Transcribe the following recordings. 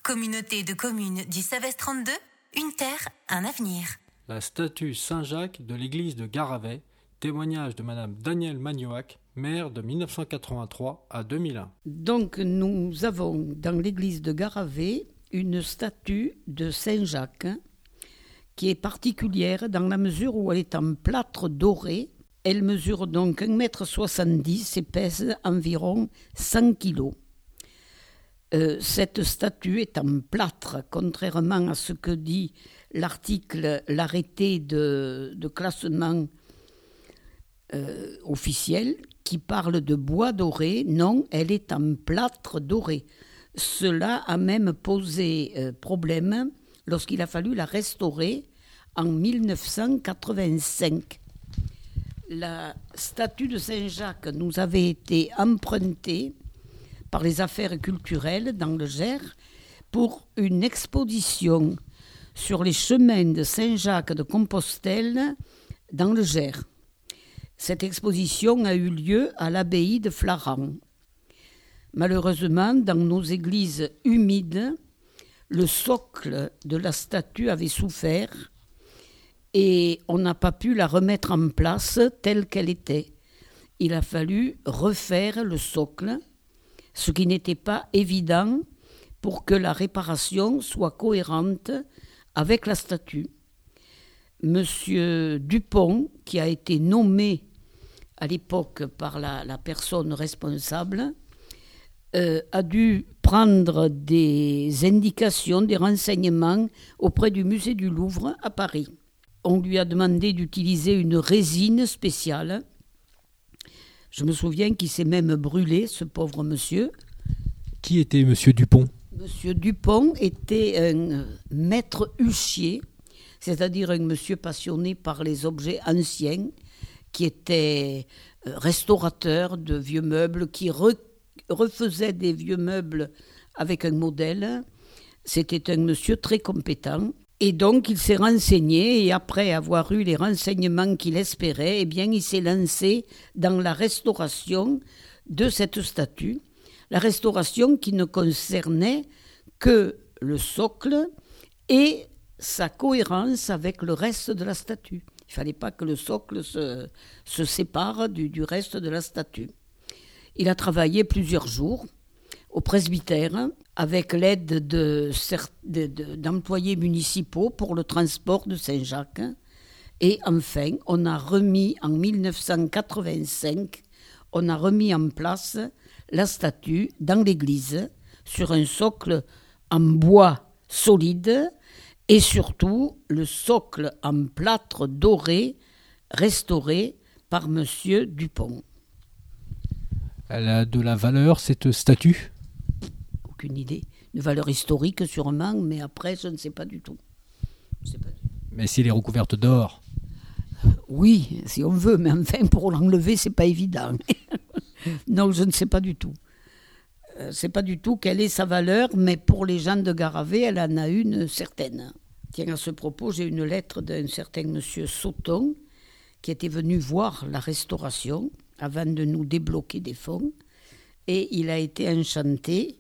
Communauté de communes du Savès 32, une terre, un avenir. La statue Saint-Jacques de l'église de Garavet, témoignage de Madame Danielle Magnoac, maire de 1983 à 2001. Donc nous avons dans l'église de Garavet une statue de Saint-Jacques qui est particulière dans la mesure où elle est en plâtre doré. Elle mesure donc 1,70 m et pèse environ 100 kg. Cette statue est en plâtre, contrairement à ce que dit l'arrêté de classement officiel qui parle de bois doré. Non, elle est en plâtre doré. Cela a même posé problème lorsqu'il a fallu la restaurer en 1985. La statue de Saint-Jacques nous avait été empruntée par les affaires culturelles dans le Gers pour une exposition sur les chemins de Saint-Jacques de Compostelle dans le Gers. Cette exposition a eu lieu à l'abbaye de Flaran. Malheureusement, dans nos églises humides, le socle de la statue avait souffert et on n'a pas pu la remettre en place telle qu'elle était. Il a fallu refaire le socle, ce qui n'était pas évident pour que la réparation soit cohérente avec la statue. Monsieur Dupont, qui a été nommé à l'époque par la personne responsable, a dû prendre des indications, des renseignements auprès du musée du Louvre à Paris. On lui a demandé d'utiliser une résine spéciale. Je me souviens qu'il s'est même brûlé, ce pauvre monsieur. Qui était Monsieur Dupont ? Monsieur Dupont était un maître huchier, c'est-à-dire un monsieur passionné par les objets anciens, qui était restaurateur de vieux meubles, qui refaisait des vieux meubles avec un modèle. C'était un monsieur très compétent. Et donc, il s'est renseigné et après avoir eu les renseignements qu'il espérait, eh bien, il s'est lancé dans la restauration de cette statue. La restauration qui ne concernait que le socle et sa cohérence avec le reste de la statue. Il ne fallait pas que le socle se sépare du reste de la statue. Il a travaillé plusieurs jours au presbytère avec l'aide d'employés municipaux pour le transport de Saint-Jacques. Et enfin, on a remis en 1985, on a remis en place la statue dans l'église sur un socle en bois solide et surtout le socle en plâtre doré restauré par Monsieur Dupont. Elle a de la valeur, cette statue ? Aucune idée. Une valeur historique sûrement, mais après, je ne sais pas du tout. Mais si elle est recouverte d'or ? Oui, si on veut, mais enfin, pour l'enlever, c'est pas évident. Non, je ne sais pas du tout. Je ne sais pas du tout quelle est sa valeur, mais pour les gens de Garavet, elle en a une certaine. Tiens, à ce propos, j'ai une lettre d'un certain monsieur Sauton, qui était venu voir la restauration avant de nous débloquer des fonds, et il a été enchanté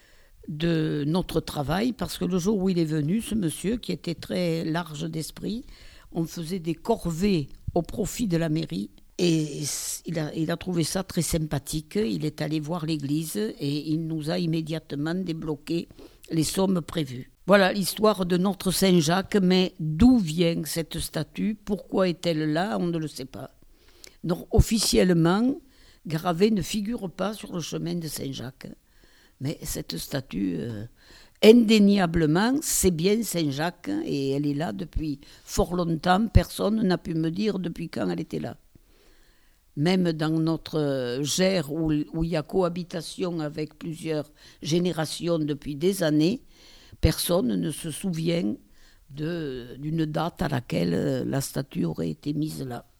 de notre travail, parce que le jour où il est venu, ce monsieur, qui était très large d'esprit, on faisait des corvées au profit de la mairie, et il a trouvé ça très sympathique. Il est allé voir l'église et il nous a immédiatement débloqué les sommes prévues. Voilà l'histoire de notre Saint-Jacques, mais d'où vient cette statue ? Pourquoi est-elle là ? On ne le sait pas. Donc officiellement, Garavet ne figure pas sur le chemin de Saint-Jacques. Mais cette statue, indéniablement, c'est bien Saint-Jacques et elle est là depuis fort longtemps. Personne n'a pu me dire depuis quand elle était là. Même dans notre Gers où il y a cohabitation avec plusieurs générations depuis des années, personne ne se souvient d'une date à laquelle la statue aurait été mise là.